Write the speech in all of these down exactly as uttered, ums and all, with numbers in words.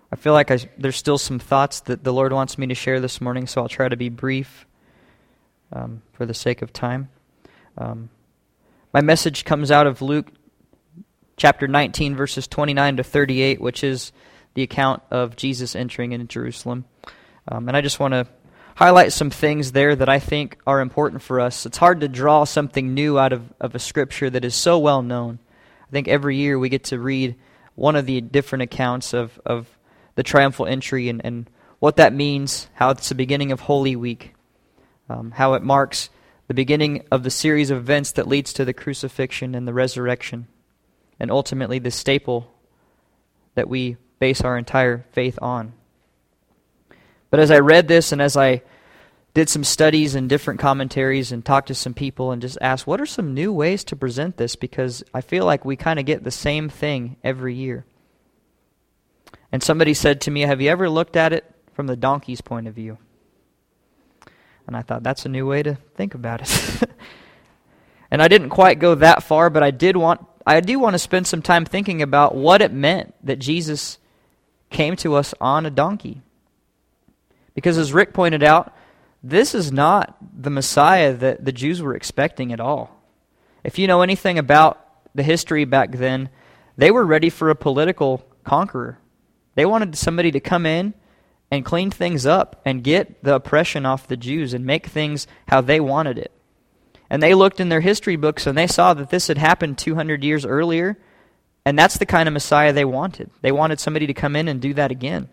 I feel like I, there's still some thoughts that the Lord wants me to share this morning, so I'll try to be brief um, for the sake of time. Um, my message comes out of Luke chapter nineteen, verses twenty-nine to thirty-eight, which is the account of Jesus entering into Jerusalem. Um, and I just want to highlight some things there that I think are important for us. It's hard to draw something new out of, of a scripture that is so well known. I think every year we get to read one of the different accounts of, of the triumphal entry and, and what that means, how it's the beginning of Holy Week, um, how it marks the beginning of the series of events that leads to the crucifixion and the resurrection, and ultimately the staple that we base our entire faith on. But as I read this and as I did some studies and different commentaries and talked to some people and just asked, what are some new ways to present this? Because I feel like we kind of get the same thing every year. And somebody said to me, have you ever looked at it from the donkey's point of view? And I thought, that's a new way to think about it. And I didn't quite go that far, but I did want I do want to spend some time thinking about what it meant that Jesus came to us on a donkey. Because as Rick pointed out, this is not the Messiah that the Jews were expecting at all. If you know anything about the history back then, they were ready for a political conqueror. They wanted somebody to come in and clean things up and get the oppression off the Jews and make things how they wanted it. And they looked in their history books and they saw that this had happened two hundred years earlier, and that's the kind of Messiah they wanted. They wanted somebody to come in and do that again.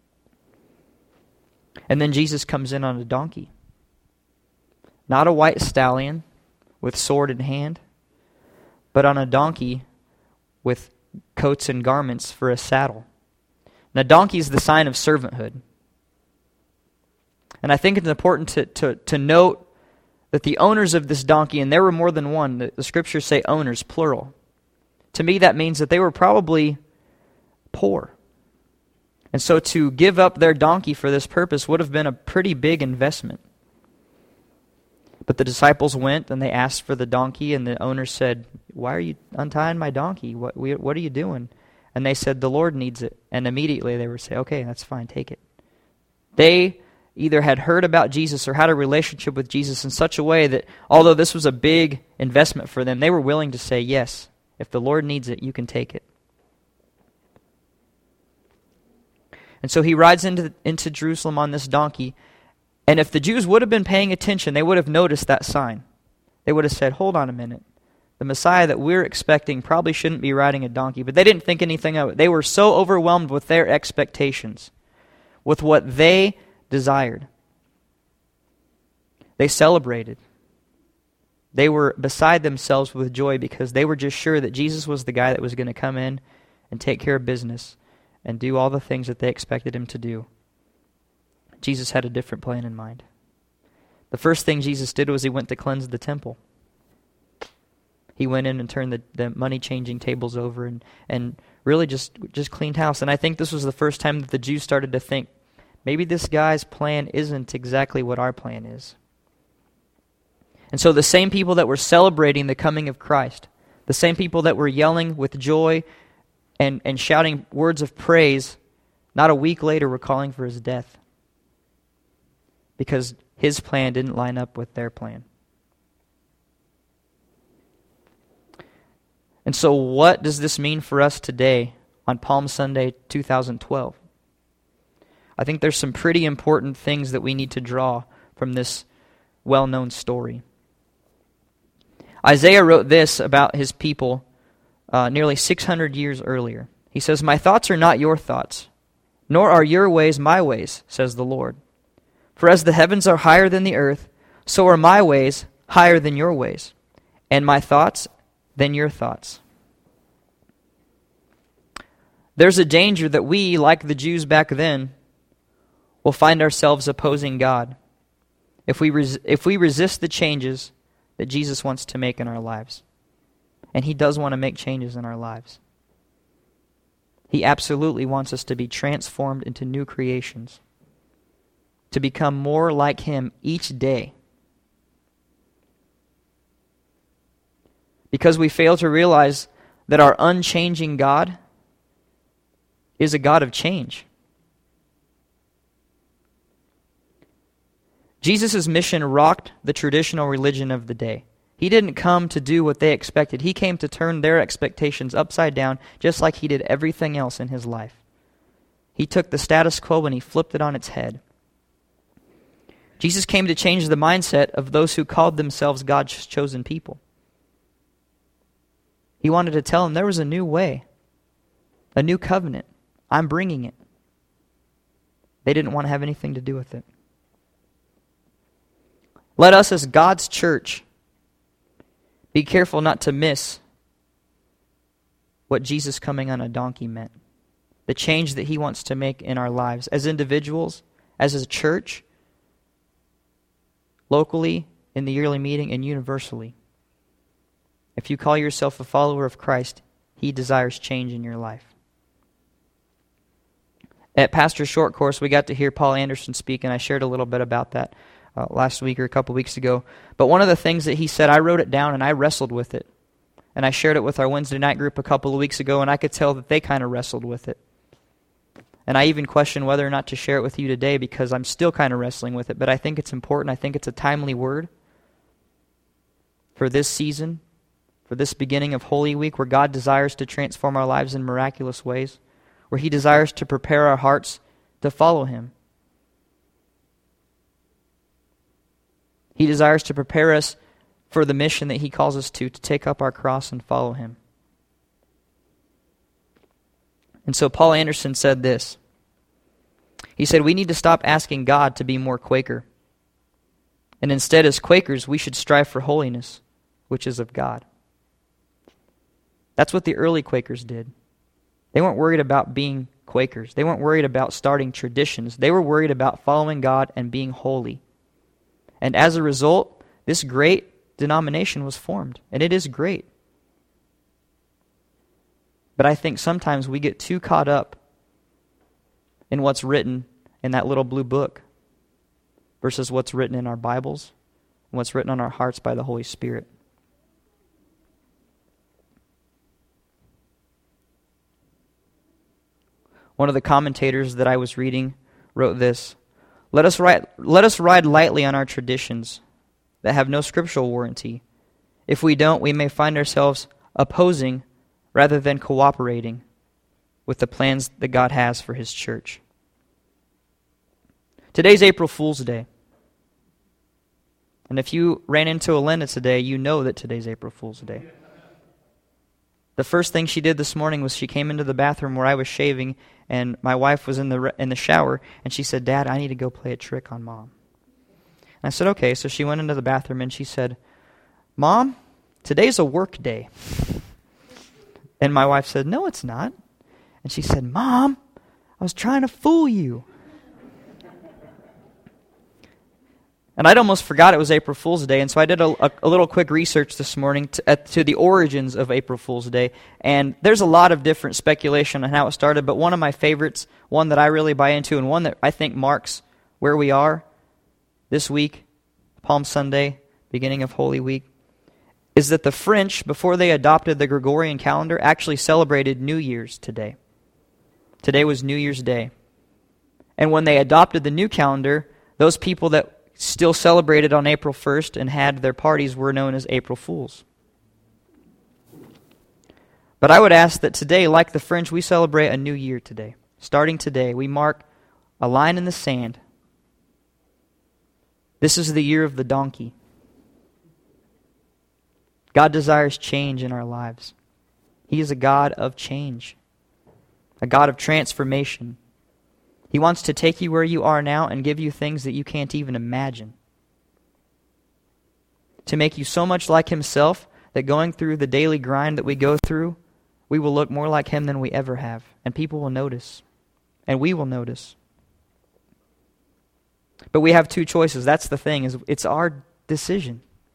And then Jesus comes in on a donkey. Not a white stallion with sword in hand, but on a donkey with coats and garments for a saddle. Now, donkey is the sign of servanthood. And I think it's important to, to, to note that the owners of this donkey, and there were more than one, the, the scriptures say owners, plural. To me, that means that they were probably poor. And so to give up their donkey for this purpose would have been a pretty big investment. But the disciples went and they asked for the donkey, and the owner said, why are you untying my donkey? What, we, what are you doing? And they said, the Lord needs it. And immediately they would say, okay, that's fine, take it. They either had heard about Jesus or had a relationship with Jesus in such a way that although this was a big investment for them, they were willing to say, yes, if the Lord needs it, you can take it. And so he rides into, into Jerusalem on this donkey, and if the Jews would have been paying attention, they would have noticed that sign. They would have said, hold on a minute. The Messiah that we're expecting probably shouldn't be riding a donkey. But they didn't think anything of it. They were so overwhelmed with their expectations, with what they desired. They celebrated. They were beside themselves with joy because they were just sure that Jesus was the guy that was going to come in and take care of business and do all the things that they expected him to do. Jesus had a different plan in mind. The first thing Jesus did was he went to cleanse the temple. He went in and turned the, the money-changing tables over and, and really just, just cleaned house. And I think this was the first time that the Jews started to think, maybe this guy's plan isn't exactly what our plan is. And so the same people that were celebrating the coming of Christ, the same people that were yelling with joy and, and shouting words of praise, not a week later were calling for his death because his plan didn't line up with their plan. And so what does this mean for us today on Palm Sunday two thousand twelve? I think there's some pretty important things that we need to draw from this well-known story. Isaiah wrote this about his people uh, nearly six hundred years earlier. He says, "My thoughts are not your thoughts, nor are your ways my ways, says the Lord. For as the heavens are higher than the earth, so are my ways higher than your ways, and my thoughts than your thoughts." There's a danger that we, like the Jews back then, will find ourselves opposing God if we res- if we resist the changes that Jesus wants to make in our lives. And he does want to make changes in our lives. He absolutely wants us to be transformed into new creations, to become more like him each day. Because we fail to realize that our unchanging God is a God of change. Jesus' mission rocked the traditional religion of the day. He didn't come to do what they expected. He came to turn their expectations upside down, just like he did everything else in his life. He took the status quo and he flipped it on its head. Jesus came to change the mindset of those who called themselves God's chosen people. He wanted to tell them there was a new way, a new covenant. I'm bringing it. They didn't want to have anything to do with it. Let us as God's church be careful not to miss what Jesus coming on a donkey meant. The change that he wants to make in our lives as individuals, as a church, locally, in the yearly meeting, and universally. If you call yourself a follower of Christ, he desires change in your life. At Pastor's Short Course, we got to hear Paul Anderson speak, and I shared a little bit about that uh, last week or a couple weeks ago. But one of the things that he said, I wrote it down and I wrestled with it. And I shared it with our Wednesday night group a couple of weeks ago, and I could tell that they kind of wrestled with it. And I even questioned whether or not to share it with you today because I'm still kind of wrestling with it. But I think it's important. I think it's a timely word for this season, for this beginning of Holy Week, where God desires to transform our lives in miraculous ways, where he desires to prepare our hearts to follow him. He desires to prepare us for the mission that he calls us to, to take up our cross and follow him. And so Paul Anderson said this. He said, we need to stop asking God to be more Quaker. And instead, as Quakers, we should strive for holiness, which is of God. That's what the early Quakers did. They weren't worried about being Quakers. They weren't worried about starting traditions. They were worried about following God and being holy. And as a result, this great denomination was formed. And it is great. But I think sometimes we get too caught up in what's written in that little blue book versus what's written in our Bibles and what's written on our hearts by the Holy Spirit. One of the commentators that I was reading wrote this, Let us ride, let us ride lightly on our traditions that have no scriptural warranty. If we don't, we may find ourselves opposing rather than cooperating with the plans that God has for his church. Today's April Fool's Day. And if you ran into Elena today, you know that today's April Fool's Day. The first thing she did this morning was she came into the bathroom where I was shaving, and my wife was in the in the shower, and she said, Dad, I need to go play a trick on Mom. And I said, okay. So she went into the bathroom, and she said, Mom, today's a work day. And my wife said, no, it's not. And she said, Mom, I was trying to fool you. And I'd almost forgot it was April Fool's Day, and so I did a, a, a little quick research this morning to, uh, to the origins of April Fool's Day. And there's a lot of different speculation on how it started, but one of my favorites, one that I really buy into, and one that I think marks where we are this week, Palm Sunday, beginning of Holy Week, is that the French, before they adopted the Gregorian calendar, actually celebrated New Year's today. Today was New Year's Day. And when they adopted the new calendar, those people that still celebrated on April first and had their parties were known as April Fools. But I would ask that today, like the French, we celebrate a new year today. Starting today, we mark a line in the sand. This is the year of the donkey. God desires change in our lives. He is a God of change, a God of transformation. He wants to take you where you are now and give you things that you can't even imagine. To make you so much like himself that going through the daily grind that we go through, we will look more like him than we ever have. And people will notice. And we will notice. But we have two choices. That's the thing, is it's our decision.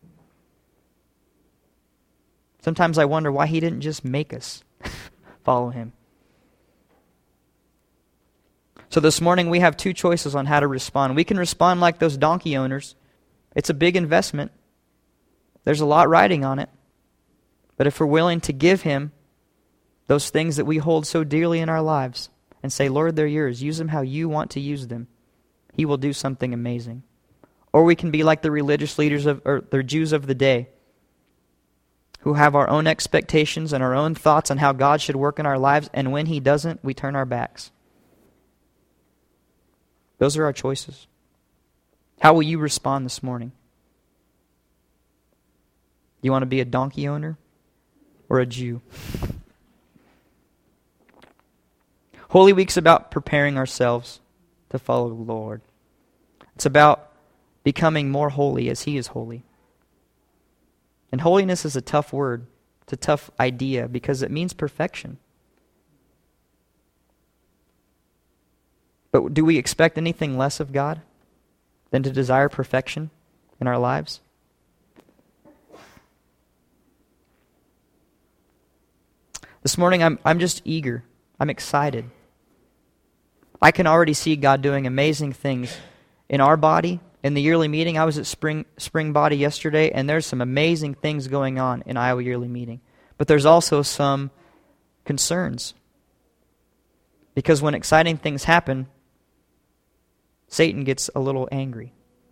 Sometimes I wonder why he didn't just make us follow him. So this morning we have two choices on how to respond. We can respond like those donkey owners. It's a big investment. There's a lot riding on it. But if we're willing to give him those things that we hold so dearly in our lives and say, Lord, they're yours. Use them how you want to use them. He will do something amazing. Or we can be like the religious leaders of, or the Jews of the day, who have our own expectations and our own thoughts on how God should work in our lives, and when He doesn't, we turn our backs. Those are our choices. How will you respond this morning? You want to be a donkey owner or a Jew? Holy Week's about preparing ourselves to follow the Lord. It's about becoming more holy as He is holy. And holiness is a tough word. It's a tough idea because it means perfection. But do we expect anything less of God than to desire perfection in our lives? This morning I'm I'm just eager. I'm excited. I can already see God doing amazing things in our body. In the yearly meeting, I was at Spring Spring Body yesterday, and there's some amazing things going on in Iowa yearly meeting. But there's also some concerns. Because when exciting things happen, Satan gets a little angry.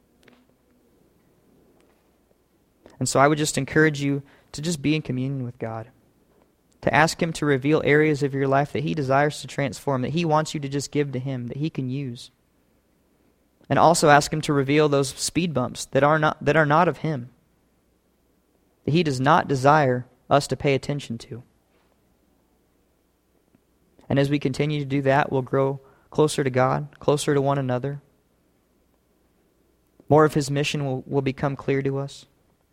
And so I would just encourage you to just be in communion with God. To ask Him to reveal areas of your life that He desires to transform, that He wants you to just give to Him, that He can use. And also ask Him to reveal those speed bumps that are not that are not of Him, that He does not desire us to pay attention to. And as we continue to do that, we'll grow closer to God, closer to one another. More of His mission will, will become clear to us.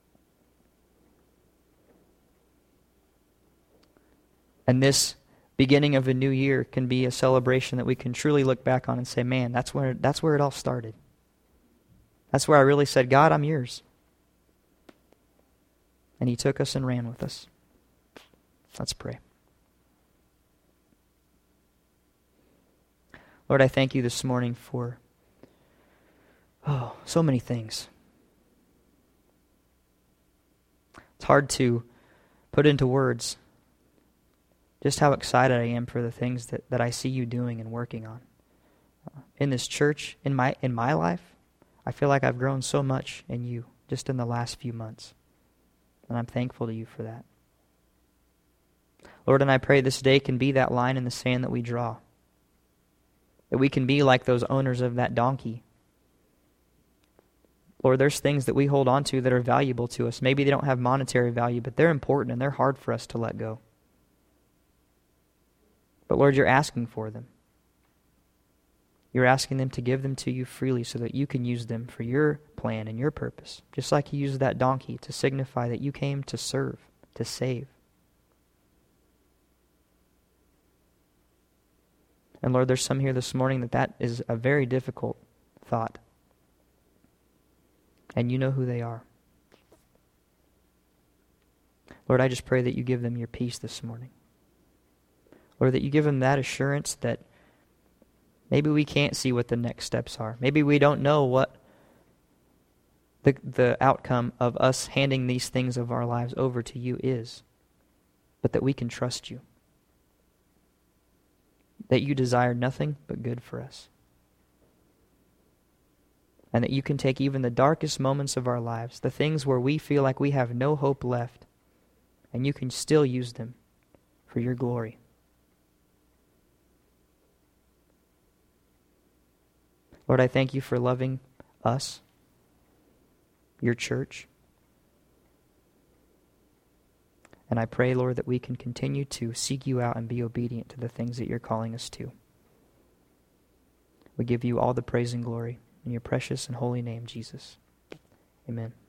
And this beginning of a new year can be a celebration that we can truly look back on and say, man, that's where that's where it all started. That's where I really said, God, I'm yours. And He took us and ran with us. Let's pray. Lord, I thank You this morning for, oh, so many things. It's hard to put into words just how excited I am for the things that, that I see You doing and working on. Uh, in this church, in my in my life, I feel like I've grown so much in You just in the last few months. And I'm thankful to You for that. Lord, and I pray this day can be that line in the sand that we draw. That we can be like those owners of that donkey. Lord, there's things that we hold on to that are valuable to us. Maybe they don't have monetary value, but they're important and they're hard for us to let go. But Lord, You're asking for them. You're asking them to give them to You freely so that You can use them for Your plan and Your purpose. Just like You used that donkey to signify that You came to serve, to save. And Lord, there's some here this morning that that is a very difficult thought. And You know who they are. Lord, I just pray that You give them Your peace this morning. Lord, that You give them that assurance that maybe we can't see what the next steps are. Maybe we don't know what the the outcome of us handing these things of our lives over to You is. But that we can trust You. That You desire nothing but good for us. And that You can take even the darkest moments of our lives, the things where we feel like we have no hope left, and You can still use them for Your glory. Lord, I thank You for loving us, Your church. And I pray, Lord, that we can continue to seek You out and be obedient to the things that You're calling us to. We give You all the praise and glory in Your precious and holy name, Jesus. Amen.